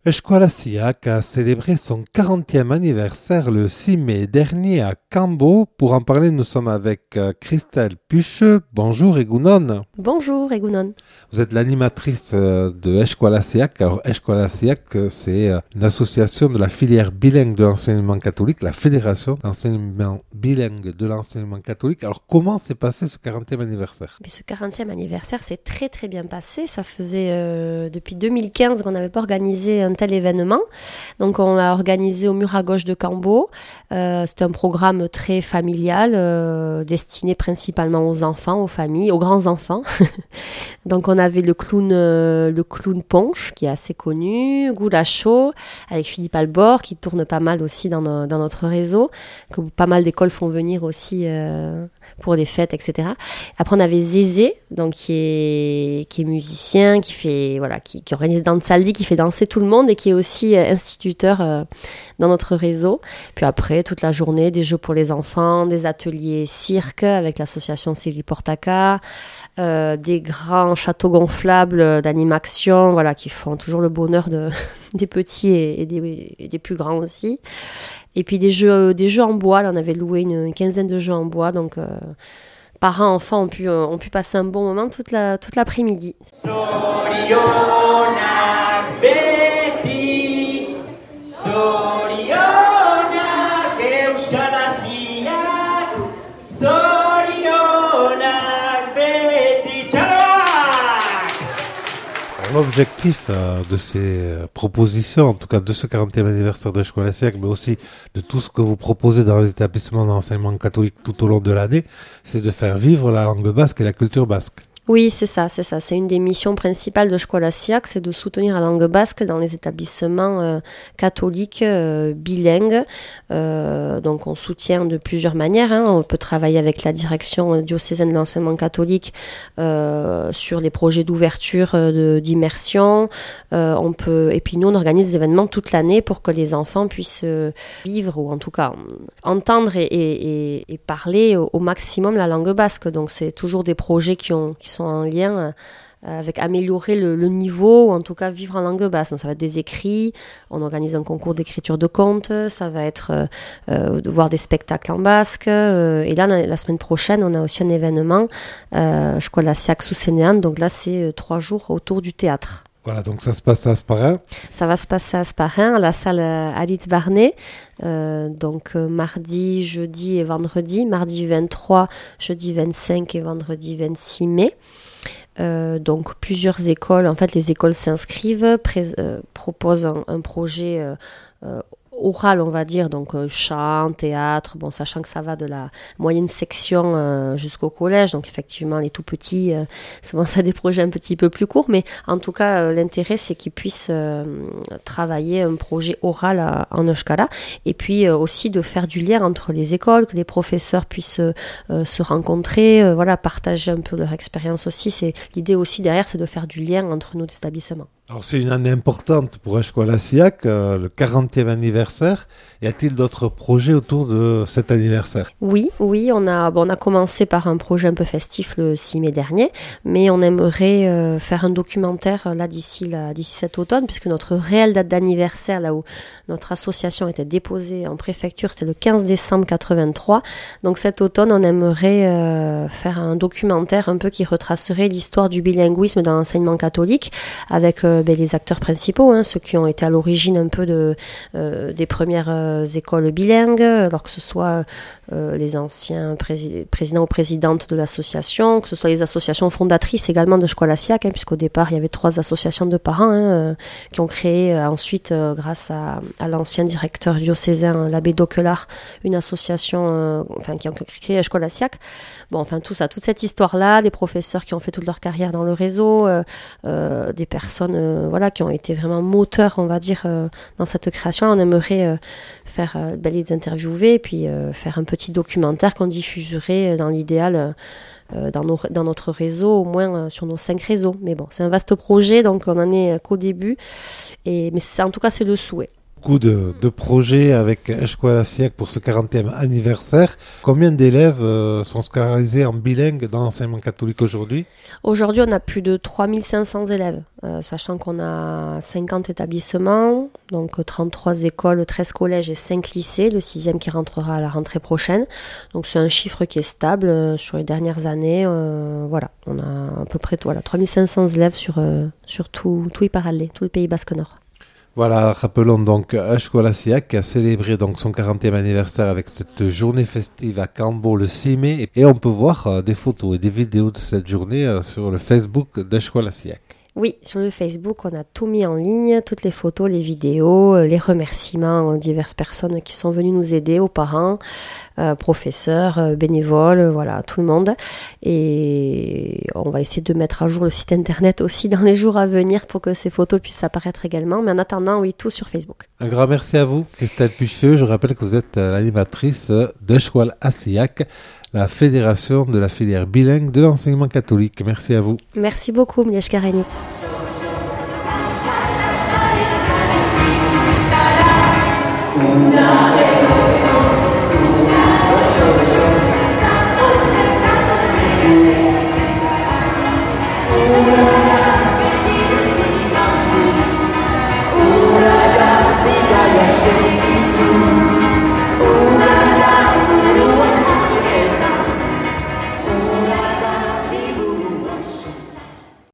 Escola SIAC a célébré son 40e anniversaire le 6 mai dernier à Cambo. Pour en parler, nous sommes avec Christelle Pucheux. Bonjour Egounon. Bonjour Egounon. Vous êtes l'animatrice de Escola SIAC. Alors Escola SIAC, c'est une association de la filière bilingue de l'enseignement catholique, la Fédération d'enseignement bilingue de l'enseignement catholique. Alors comment s'est passé ce 40e anniversaire? Ce 40e anniversaire s'est très très bien passé. Ça faisait depuis 2015 qu'on n'avait pas organisé un tel événement. Donc on l'a organisé au mur à gauche de Cambo. C'est un programme très familial, destiné principalement aux enfants, aux familles, aux grands enfants. Donc on avait le clown Ponche qui est assez connu, Goulacho avec Philippe Albor qui tourne pas mal aussi dans notre réseau, que pas mal d'écoles font venir aussi pour les fêtes, etc. Après on avait Zézé, donc qui est musicien, qui organise Dansaldi, qui fait danser tout le monde et qui est aussi instituteur dans notre réseau. Puis après toute la journée, des jeux pour les enfants, des ateliers cirque avec l'association Célie Portaca, des grands châteaux gonflables d'animation, voilà, qui font toujours le bonheur des petits et des plus grands aussi. Et puis des jeux en bois, là on avait loué une quinzaine de jeux en bois, donc parents, enfants ont pu passer un bon moment toute l'après-midi. L'objectif de ces propositions, en tout cas de ce 40e anniversaire de Escola SIAC, mais aussi de tout ce que vous proposez dans les établissements d'enseignement catholique tout au long de l'année, c'est de faire vivre la langue basque et la culture basque. Oui, c'est ça. C'est une des missions principales de Escola SIAC, c'est de soutenir la langue basque dans les établissements catholiques bilingues. Donc on soutient de plusieurs manières. On peut travailler avec la direction diocésaine de l'enseignement catholique sur les projets d'ouverture, d'immersion. Et puis nous, on organise des événements toute l'année pour que les enfants puissent vivre, ou en tout cas entendre et parler au maximum la langue basque. Donc c'est toujours des projets qui sont en lien avec améliorer le niveau, ou en tout cas vivre en langue basque. Donc ça va être des écrits, on organise un concours d'écriture de contes, ça va être de voir des spectacles en basque. Et là, la semaine prochaine, on a aussi un événement, je crois la SIAC Sousénéan, donc là c'est 3 jours autour du théâtre. Voilà, donc ça se passe à Asparin. Ça va se passer à Asparin, à la salle Alice Barnet. Donc mardi, jeudi et vendredi. Mardi 23, jeudi 25 et vendredi 26 mai. Donc plusieurs écoles, en fait les écoles s'inscrivent, proposent un projet oral, on va dire, donc chant, théâtre, bon, sachant que ça va de la moyenne section jusqu'au collège, donc effectivement les tout petits, souvent ça a des projets un petit peu plus courts, mais en tout cas l'intérêt c'est qu'ils puissent travailler un projet oral en euskara, et puis aussi de faire du lien entre les écoles, que les professeurs puissent se rencontrer, voilà, partager un peu leur expérience aussi. C'est l'idée aussi derrière, c'est de faire du lien entre nos établissements. Alors c'est une année importante pour Escola SIAC, le 40e anniversaire. Y a-t-il d'autres projets autour de cet anniversaire? Oui, on a commencé par un projet un peu festif le 6 mai dernier, mais on aimerait faire un documentaire là d'ici cet automne, puisque notre réelle date d'anniversaire, là où notre association était déposée en préfecture, c'était le 15 décembre 83. Donc cet automne, on aimerait faire un documentaire un peu qui retracerait l'histoire du bilinguisme dans l'enseignement catholique, avec les acteurs principaux, ceux qui ont été à l'origine un peu des premières écoles bilingues, alors que ce soit les anciens présidents ou présidentes de l'association, que ce soit les associations fondatrices également de Escola SIAC, puisqu'au départ il y avait 3 associations de parents qui ont créé ensuite, grâce à l'ancien directeur diocésain, l'abbé Doquelard, une association qui ont créé Escola SIAC. Bon, enfin toute cette histoire-là, des professeurs qui ont fait toute leur carrière dans le réseau, des personnes qui ont été vraiment moteurs, on va dire, dans cette création. On aimerait faire les interviewer et puis faire un petit documentaire qu'on diffuserait dans l'idéal dans notre réseau, au moins sur nos 5 réseaux. Mais bon, c'est un vaste projet, donc on en est qu'au début. Mais en tout cas, c'est le souhait. beaucoup de projets avec Escola Siac pour ce 40e anniversaire. Combien d'élèves sont scolarisés en bilingue dans l'enseignement catholique aujourd'hui? Aujourd'hui, on a plus de 3500 élèves, sachant qu'on a 50 établissements, donc 33 écoles, 13 collèges et 5 lycées, le 6e qui rentrera à la rentrée prochaine. Donc c'est un chiffre qui est stable sur les dernières années. Voilà, on a à peu près 3500 élèves sur tout Iparralde, tout le Pays Basque Nord. Voilà, rappelons donc Escola Siac qui a célébré donc son 40e anniversaire avec cette journée festive à Cambo le 6 mai. Et on peut voir des photos et des vidéos de cette journée sur le Facebook d'Escola Siac. Oui, sur le Facebook, on a tout mis en ligne, toutes les photos, les vidéos, les remerciements aux diverses personnes qui sont venues nous aider, aux parents, professeurs, bénévoles, voilà, tout le monde. Et on va essayer de mettre à jour le site internet aussi dans les jours à venir pour que ces photos puissent apparaître également. Mais en attendant, oui, tout sur Facebook. Un grand merci à vous, Christelle Pucheux. Je rappelle que vous êtes l'animatrice d'Escola Siac, la fédération de la filière bilingue de l'enseignement catholique. Merci à vous. Merci beaucoup, Mieszka Renitz.